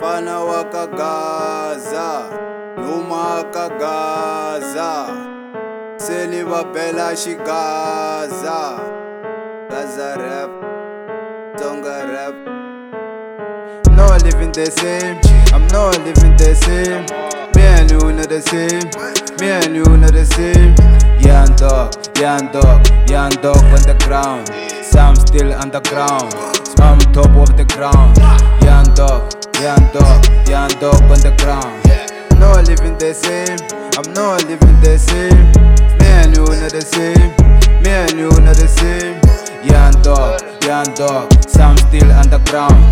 Fana waka Gaza, Numa ka Gaza, Seni va bela Gaza, Gaza rap, Tonga rap. I'm not living the same, I'm not living the same. Me and you not the same, me and you not the same. Young dog on the ground. Some still underground, some top of the ground. Young dog on the ground. I'm not living the same, I'm not living the same. Me and you not the same, me and you not the same. Young dog, some still underground.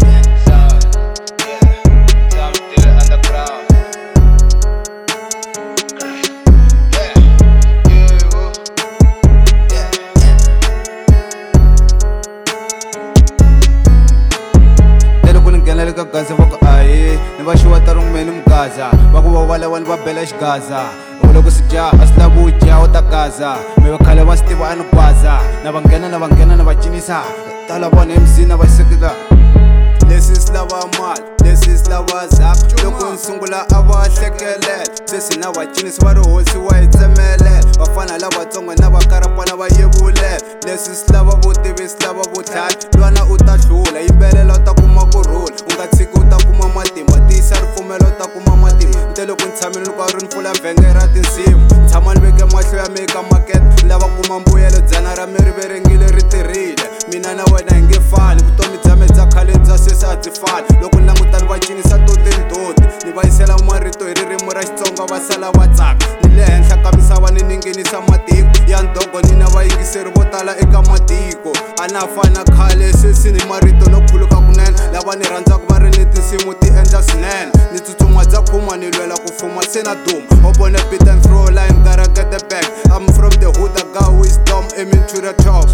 Gaza voko aye ni va xiwa ta rungmeni mgaza va ku va valawani va bela xigaza u loko swi dya a swi lavi u dya u ta gaza mi va khale va swi tiva a ni gwaza na va nghena na va cinisa tala vona emzini na va sekela leswi swi lava mali leswi swi lava zap loko ni sungula a va hlekelela sweswi na vacinisi va ri hosi wa hi tsemelela vafana lavatsongo na vakarapana va yevulela leswi swi lava vutivi swi lava vutlhari lwana u ta hlula yimbelela u ta kuma kurhula u nga tshiki u ta kuma matimba tiyisa ripfumelo u ta kuma matimba nte loko ni tshamile loko a ri ni pfula vhenge ra tinsimu tshama ni veke mahlo ya mi ka makete lava kuma mbuyelo dzana ra mi ri verengile ri tirhile mina na wena hi nge fani vutomi bya me bya khale bya sweswi a byi fani loko ni languta ni va cinisa toti ni va yisela marito hi ririmi ra Xitsonga va sala va tsaka ni le henhla ka misava ni nghenisa matiko ya ndogo ni na vayingiseri vo tala eka matiko a na fana khale sweswi ni marito no khuluka kunene lava ni rhandzaka va ri ni tinsimu ti endla swinene ni tsutsuma bya khuma ni lwela ku fuma se na duma obone beat and throw line gotta get the back. I'm from the hood, I got wisdom aiming to the top.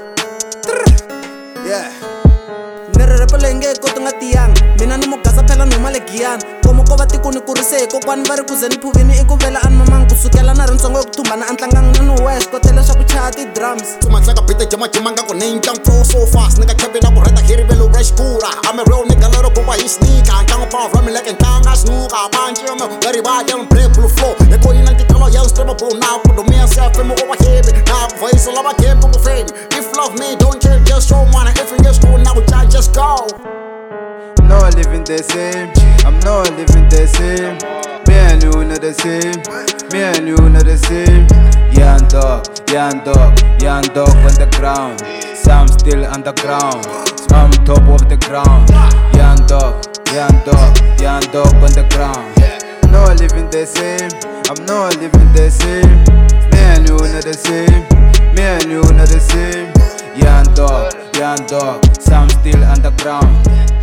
Yeah. Nere repelenge ko tunga tiyang mina ni mugaza phela no malegiyan komo ko vatiku ni kurise ko kwani vari ku zeni phuvini I ku vela an mamang kusukela na rintsongo yo kutumbana antlangang na no west ko tele swa ku chaya ti drums tumatlaka bita jama nga ku name jump flow so fast nigga capping up reta here velo rush kura I'm a real nigga lero ko va hi sneaker kang power from like kanga snooker banji mo very bad I'm break full flow e ko ina titolo ya strema bro now put the me self mo over here now voice all about game for fame if love me don't care just show money if you just go now just go. I'm not living the same, I'm not living the same. Me and you not the same, me and you not the same. Young dog on the ground. Some still underground, some top of the ground. Young dog on the ground. I'm not living the same, I'm not living the same. Me and you not the same, me and you not the same. Young dog, some still underground.